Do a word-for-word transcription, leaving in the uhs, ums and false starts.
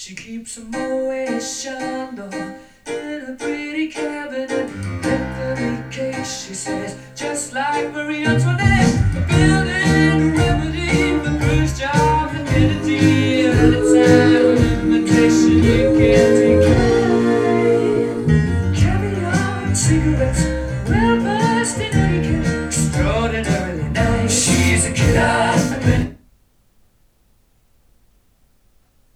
She keeps a Moet Chandon in a pretty cabinet.